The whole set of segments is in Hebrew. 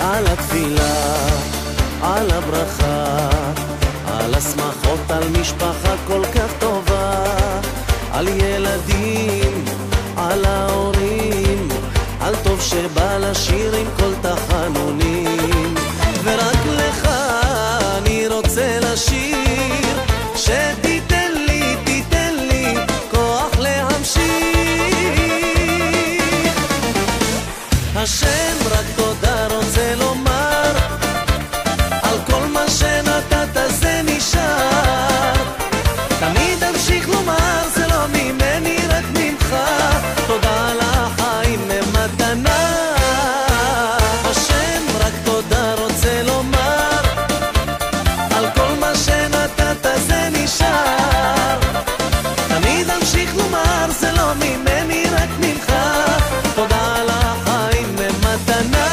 על התפילה, על הברכה, על השמחות, על משפחה כל כך טובה, על ילדים, על ההורים, על טוב שבא לשיר עם כל תחנונים. ורק לך אני רוצה לשיר, שתיתן לי כוח להמשיך. השם רק תודה רוצה לומר, על כל מה שנתת זה נשאר. תמיד אמשיך לומר, זה לא ממני רק ממך, תודה על החיים ממתנה. השם רק תודה רוצה לומר, על כל מה שנתת זה נשאר. תמיד אמשיך לומר, זה לא ממני רק ממך, תודה על החיים ממתנה.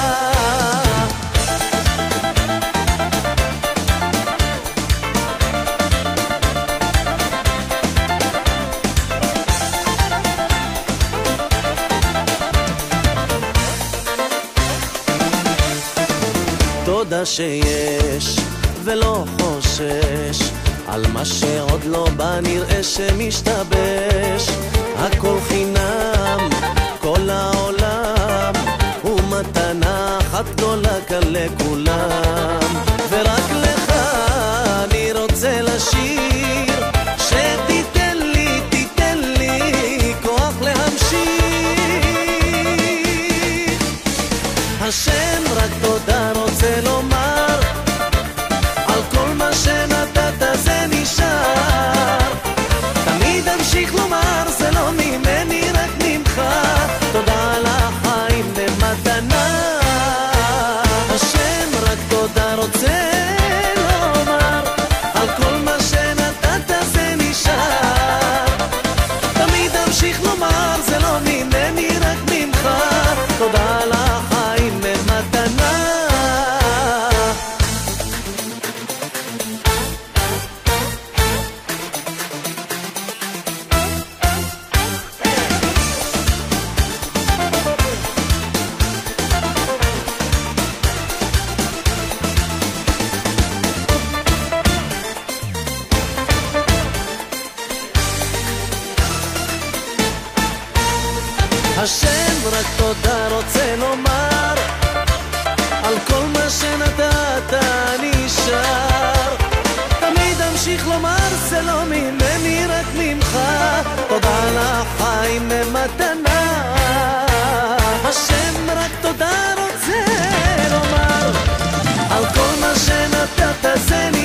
תודה שיש ולא חושש, על מה שעוד לא בא נראה שמשתבש. הכל חינם, כל העולם הוא מתנה אחת גדולה כאן לכולם. ורק לך אני רוצה לשיר, שתיתן לי כוח להמשיך. השם רק תודה רוצה לומר, על כל מה שנתת זה נשאר. תמיד אמשיך לומר, זה לא ממני רק ממך, תודה על החיים במתנה. השם רק תודה רוצה לומר, על כל מה שנתת זה נשאר. תמיד אמשיך לומר, זה לא ממני רק ממך, תודה על החיים במתנה. השם רק תודה רוצה לומר, על כל מה שנתת נשאר. תמיד אמשיך לומר, זה לא ממני רק ממך, תודה על החיים במתנה. השם רק תודה רוצה לומר, על כל מה שנתת זה